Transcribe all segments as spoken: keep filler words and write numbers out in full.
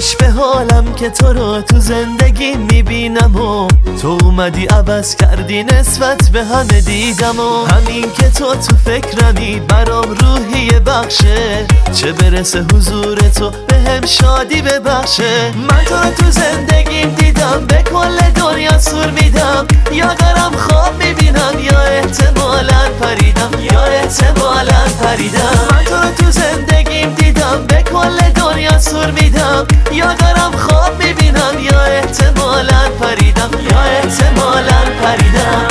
خوش به حالم که تو رو تو زندگی میبینم و تو اومدی عوض کردی نسبت به همه دیدم و همین که تو تو فکرمی برام روحیه بخشه، چه برسه حضور تو به هم شادی ببخشه. من تو رو تو زندگیم دیدم، به کل دنیا سور میدم، یا دارم خواب میبینم یا احتمالاً پریدم، یا احتمالاً پریدم. من تو رو تو زندگیم دیدم، به کل دنیا سور میدم، یا دارم خواب میبینم یا احتمالاً پریدم، یا احتمالاً پریدم.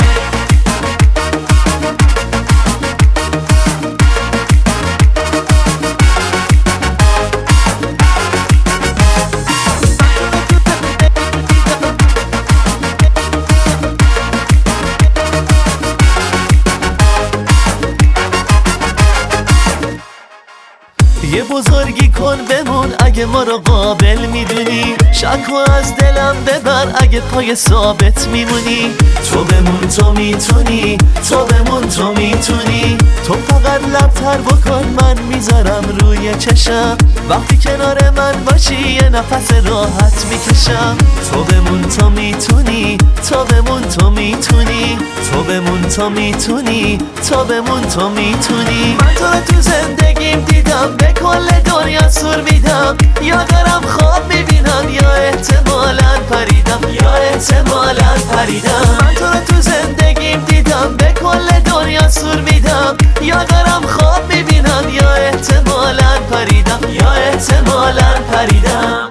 یه بزرگی کن بمون اگه ما رو قابل میدونی، شک و از دلم ببر اگه پای ثابت میمونی. تو بمون تو میتونی، تو بمون تو میتونی، تو فقط لبتر بکن من میذارم روی چشم، وقتی کنار من باشی یه نفس راحت میکشم. تو بمون تو میتونی، تو بمون تو میتونی، تو بمون تو میتونی، تو بمون تو میتونی. من تو رو تو زندگیم دیدم، به کل دنیا سور میدم، یا دارم خواب میبینم یا احتمالاً پریدم، یا احتمالاً پریدم. من تو رو تو زندگیم دیدم، به کل دنیا سور میدم، یا دارم خواب میبینم یا احتمالاً پریدم، یا احتمالاً پریدم.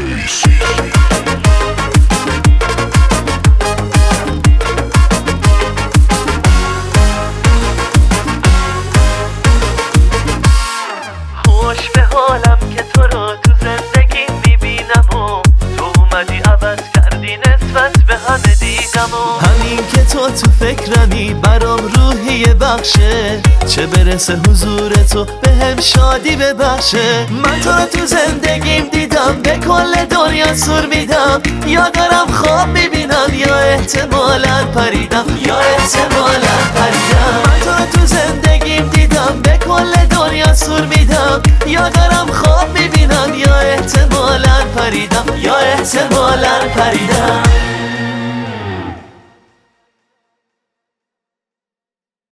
خوش به حالم که تو رو تو زندگی میبینم و تو اومدی عوض کردی نسبت به همه دیدم و همین که تو تو فکرمی برام روحیه بخشه، چه برسه حضور تو به هم شادی ببخشه. من تو رو تو زندگیم دیدم، به کل دنیا سور میدم، یا دارم خواب میبینم یا احتمالاً پریدم، یا احتمالاً پریدم. من تو رو تو زندگیم دیدم، به کل دنیا سور میدم، یا دارم خواب میبینم یا احتمالاً پریدم، یا احتمالاً پریدم.